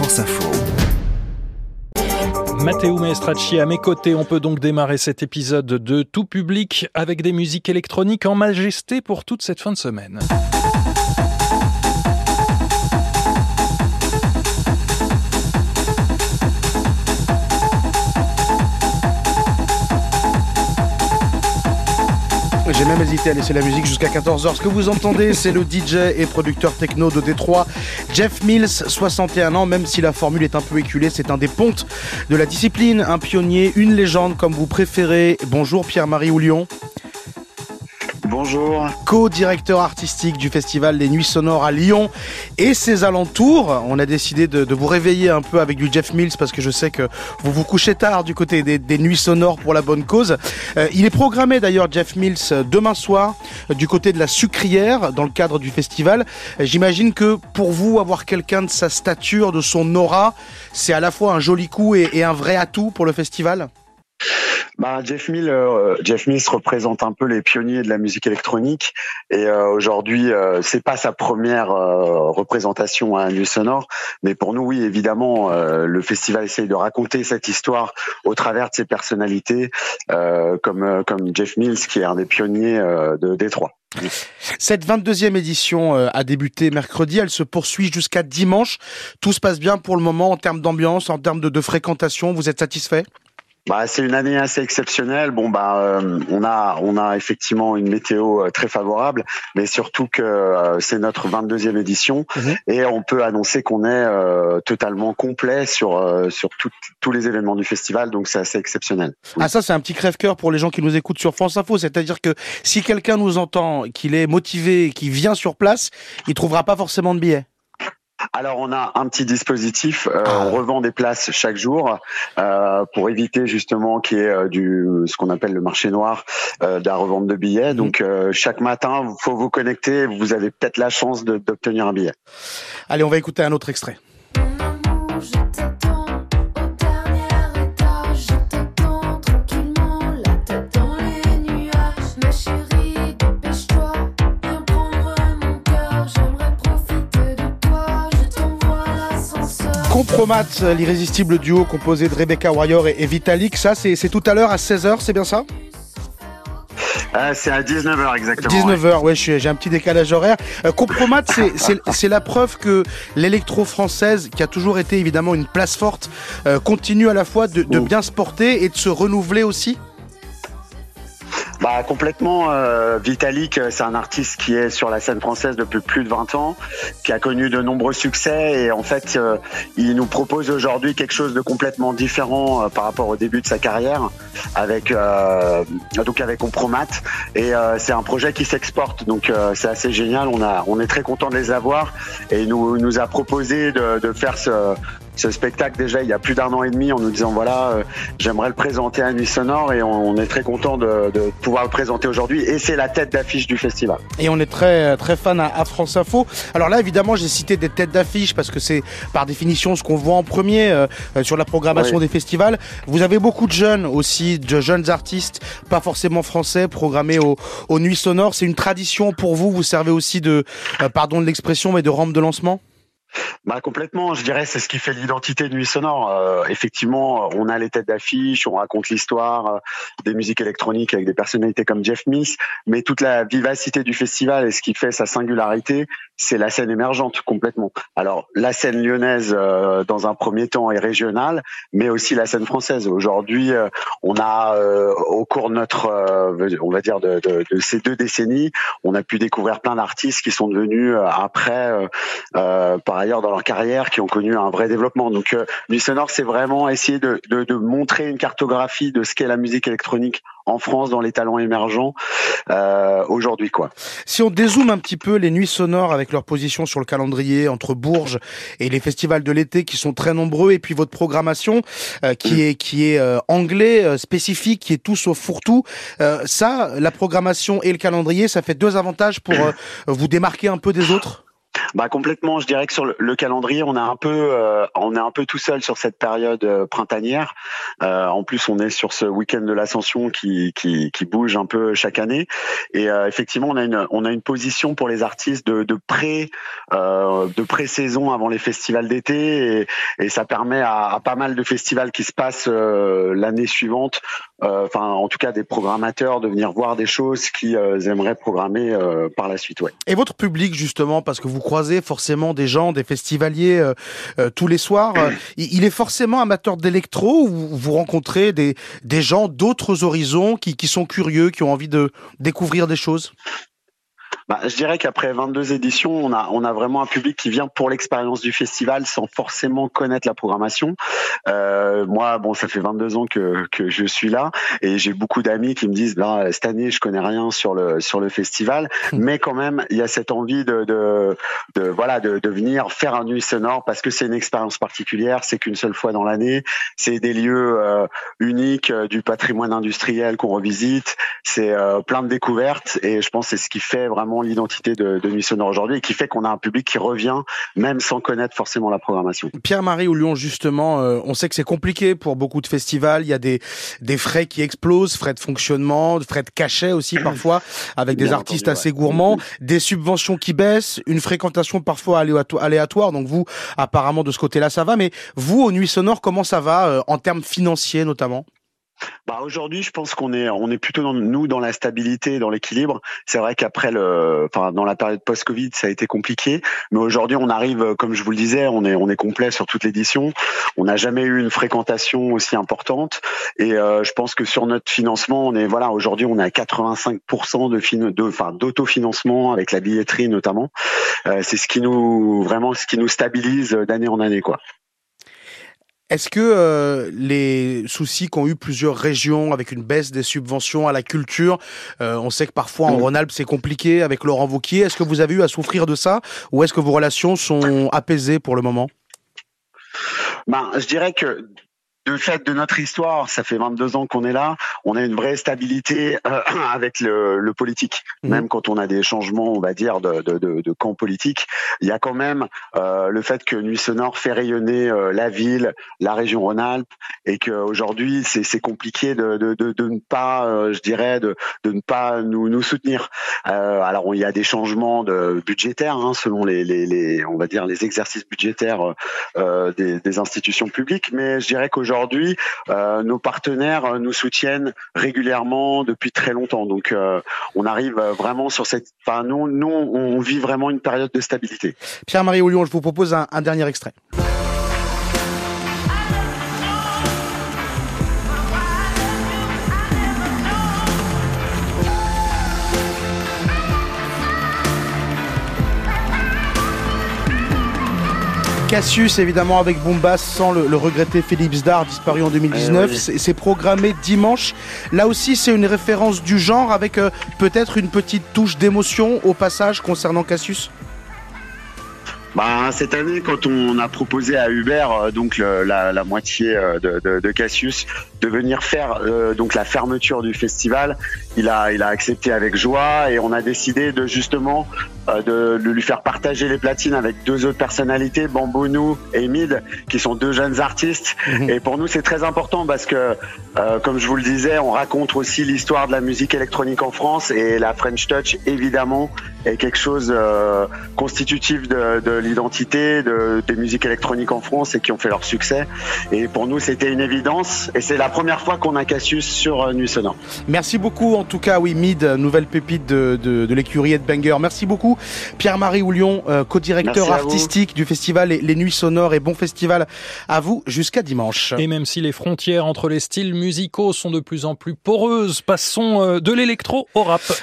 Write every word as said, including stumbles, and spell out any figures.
France Info. Matteo Maestracci à mes côtés. On peut donc démarrer cet épisode de Tout Public avec des musiques électroniques en majesté pour toute cette fin de semaine. J'ai même hésité à laisser la musique jusqu'à quatorze heures. Ce que vous entendez, c'est le D J et producteur techno de Détroit, Jeff Mills, soixante et un ans. Même si la formule est un peu éculée, c'est un des pontes de la discipline, un pionnier, une légende comme vous préférez. Bonjour Pierre-Marie Houlion. Bonjour. Co-directeur artistique du festival Les Nuits Sonores à Lyon et ses alentours. On a décidé de, de vous réveiller un peu avec du Jeff Mills parce que je sais que vous vous couchez tard du côté des, des Nuits Sonores pour la bonne cause. Euh, il est programmé d'ailleurs, Jeff Mills, demain soir du côté de la Sucrière dans le cadre du festival. J'imagine que pour vous, avoir quelqu'un de sa stature, de son aura, c'est à la fois un joli coup et, et un vrai atout pour le festival. Bah, Jeff Mills, euh, Jeff Mills représente un peu les pionniers de la musique électronique et euh, aujourd'hui euh, c'est pas sa première euh, représentation à un Nuit Sonore, mais pour nous oui évidemment euh, le festival essaye de raconter cette histoire au travers de ses personnalités euh, comme euh, comme Jeff Mills qui est un des pionniers euh, de Détroit. Cette vingt-deuxième édition euh, a débuté mercredi, elle se poursuit jusqu'à dimanche. Tout se passe bien pour le moment en termes d'ambiance, en termes de, de fréquentation, vous êtes satisfait ? Bah, c'est une année assez exceptionnelle. Bon, bah, euh, on a, on a effectivement une météo euh, très favorable, mais surtout que euh, c'est notre vingt-deuxième édition mmh. et on peut annoncer qu'on est euh, totalement complet sur euh, sur tout, tous les événements du festival. Donc, c'est assez exceptionnel. Ah, ça, c'est un petit crève-cœur pour les gens qui nous écoutent sur France Info. C'est-à-dire que si quelqu'un nous entend, qu'il est motivé, qu'il vient sur place, il trouvera pas forcément de billets. Alors on a un petit dispositif, euh, on revend des places chaque jour euh, pour éviter justement qu'il y ait euh, du ce qu'on appelle le marché noir euh, de la revente de billets. Mmh. Donc euh, chaque matin, il faut vous connecter, vous avez peut-être la chance de, d'obtenir un billet. Allez, on va écouter un autre extrait. Compromat, l'irrésistible duo composé de Rebecca Warrior et, et Vitalik, ça c'est, c'est tout à l'heure à seize heures, c'est bien ça ? Euh, c'est à dix-neuf heures exactement. dix-neuf heures, ouais, ouais je suis, j'ai un petit décalage horaire. Euh, Compromat, c'est, c'est, c'est la preuve que l'électro-française, qui a toujours été évidemment une place forte, euh, continue à la fois de, de bien se porter et de se renouveler aussi ? Bah complètement. Euh, Vitalik, c'est un artiste qui est sur la scène française depuis plus de vingt ans, qui a connu de nombreux succès et en fait, euh, il nous propose aujourd'hui quelque chose de complètement différent euh, par rapport au début de sa carrière, avec euh, donc avec Compromat et euh, c'est un projet qui s'exporte, donc euh, c'est assez génial. On a, on est très content de les avoir et il nous nous a proposé de, de faire ce Ce spectacle déjà il y a plus d'un an et demi en nous disant voilà euh, j'aimerais le présenter à Nuit Sonore et on, on est très content de, de pouvoir le présenter aujourd'hui et c'est la tête d'affiche du festival. Et on est très très fan à, à France Info. Alors là évidemment j'ai cité des têtes d'affiche parce que c'est par définition ce qu'on voit en premier euh, sur la programmation oui. des festivals. Vous avez beaucoup de jeunes aussi, de jeunes artistes pas forcément français programmés aux, aux Nuits Sonores. C'est une tradition pour vous, vous servez aussi de euh, pardon de l'expression mais de rampe de lancement ? Bah complètement, je dirais c'est ce qui fait l'identité de Nuit Sonore. Euh, effectivement, on a les têtes d'affiche, on raconte l'histoire euh, des musiques électroniques avec des personnalités comme Jeff Mills, mais toute la vivacité du festival et ce qui fait sa singularité, c'est la scène émergente complètement. Alors la scène lyonnaise euh, dans un premier temps est régionale, mais aussi la scène française. Aujourd'hui, euh, on a euh, au cours de notre, euh, on va dire de, de, de ces deux décennies, on a pu découvrir plein d'artistes qui sont devenus euh, après, euh, euh, par ailleurs dans leur carrière, qui ont connu un vrai développement. Donc euh, Nuit Sonore, c'est vraiment essayer de, de, de montrer une cartographie de ce qu'est la musique électronique en France dans les talents émergents euh, aujourd'hui quoi. Si on dézoome un petit peu les Nuits Sonores avec leur position sur le calendrier entre Bourges et les festivals de l'été qui sont très nombreux et puis votre programmation euh, qui mmh. est qui est euh, anglais euh, spécifique, qui est tout sauf fourre-tout, euh, ça la programmation et le calendrier, ça fait deux avantages pour euh, vous démarquer un peu des autres. Bah complètement, je dirais que sur le, le calendrier, on a un peu, euh, on est un peu tout seul sur cette période euh, printanière. Euh, en plus, on est sur ce week-end de l'Ascension qui qui, qui bouge un peu chaque année. Et euh, effectivement, on a une on a une position pour les artistes de, de pré euh, de pré-saison avant les festivals d'été, et, et ça permet à, à pas mal de festivals qui se passent euh, l'année suivante. Enfin, euh, en tout cas, des programmateurs de venir voir des choses qu'ils euh, aimeraient programmer euh, par la suite. Ouais. Et votre public, justement, parce que vous croisez forcément des gens, des festivaliers euh, euh, tous les soirs, euh, il est forcément amateur d'électro, ou vous rencontrez des, des gens d'autres horizons qui, qui sont curieux, qui ont envie de découvrir des choses? Bah, je dirais qu'après vingt-deux éditions, on a on a vraiment un public qui vient pour l'expérience du festival sans forcément connaître la programmation. Euh, moi, bon, ça fait vingt-deux ans que que je suis là, et j'ai beaucoup d'amis qui me disent là, cette année, je connais rien sur le sur le festival, mais quand même, il y a cette envie de de, de voilà de, de venir faire un Nuit Sonore parce que c'est une expérience particulière, c'est qu'une seule fois dans l'année, c'est des lieux euh, uniques, euh, du patrimoine industriel qu'on revisite, c'est euh, plein de découvertes, et je pense que c'est ce qui fait vraiment l'identité de, de Nuit Sonore aujourd'hui, et qui fait qu'on a un public qui revient même sans connaître forcément la programmation. Pierre-Marie Houlion, justement, euh, on sait que c'est compliqué pour beaucoup de festivals, il y a des des frais qui explosent, frais de fonctionnement, frais de cachet aussi parfois, avec des Bien artistes entendu, assez ouais. gourmands, des subventions qui baissent, une fréquentation parfois aléatoire, donc vous, apparemment de ce côté-là ça va, mais vous, au Nuit Sonore, comment ça va euh, en termes financiers notamment? Bah aujourd'hui, je pense qu'on est on est plutôt dans, nous dans la stabilité, dans l'équilibre. C'est vrai qu'après le, enfin dans la période post-Covid, ça a été compliqué, mais aujourd'hui on arrive, comme je vous le disais, on est on est complet sur toute l'édition. On n'a jamais eu une fréquentation aussi importante, et euh, je pense que sur notre financement, on est voilà aujourd'hui on est à quatre-vingt-cinq pour cent de fin, de enfin d'autofinancement avec la billetterie notamment. Euh, c'est ce qui nous vraiment ce qui nous stabilise d'année en année quoi. Est-ce que euh, les soucis qu'ont eu plusieurs régions avec une baisse des subventions à la culture, euh, on sait que parfois en Rhône-Alpes c'est compliqué avec Laurent Wauquiez, est-ce que vous avez eu à souffrir de ça, ou est-ce que vos relations sont apaisées pour le moment? Ben, je dirais que de fait de notre histoire, ça fait vingt-deux ans qu'on est là, on a une vraie stabilité euh, avec le, le politique. Mmh. Même quand on a des changements, on va dire, de, de, de, de camp politique, il y a quand même euh, le fait que Nuit Sonore fait rayonner euh, la ville, la région Rhône-Alpes, et qu'aujourd'hui, c'est, c'est compliqué de, de, de, de ne pas, euh, je dirais, de, de ne pas nous, nous soutenir. Euh, alors, il y a des changements de budgétaires, hein, selon les, les, les, on va dire, les exercices budgétaires euh, des, des institutions publiques, mais je dirais qu'aujourd'hui, Aujourd'hui, euh, nos partenaires nous soutiennent régulièrement depuis très longtemps. Donc, euh, on arrive vraiment sur cette. Enfin, nous, nous, on vit vraiment une période de stabilité. Pierre-Marie Houlion, je vous propose un, un dernier extrait. Cassius, évidemment, avec Boombas, sans le, le regretter Philippe Zdar, disparu en deux mille dix-neuf. Eh oui. c'est, c'est programmé dimanche. Là aussi, c'est une référence du genre, avec euh, peut-être une petite touche d'émotion au passage concernant Cassius. Bah, cette année, quand on a proposé à Hubert, donc le, la, la moitié de, de, de Cassius, de venir faire euh, donc la fermeture du festival, il a, il a accepté avec joie, et on a décidé de justement euh, de, de lui faire partager les platines avec deux autres personnalités, Bambounou et Mid, qui sont deux jeunes artistes. Mmh. Et pour nous, c'est très important parce que, euh, comme je vous le disais, on raconte aussi l'histoire de la musique électronique en France, et la French Touch, évidemment, est quelque chose euh, constitutif de, de l'identité de, des musiques électroniques en France et qui ont fait leur succès. Et pour nous, c'était une évidence, et c'est la première fois qu'on a Cassius sur euh, Nuit Sonore. Merci beaucoup, en tout cas, oui, Mid, nouvelle pépite de, de, de l'écurie Headbanger. Merci beaucoup, Pierre-Marie Houlion, euh, co-directeur artistique du festival Les, les Nuits Sonores, et bon festival à vous jusqu'à dimanche. Et même si les frontières entre les styles musicaux sont de plus en plus poreuses, passons euh, de l'électro au rap.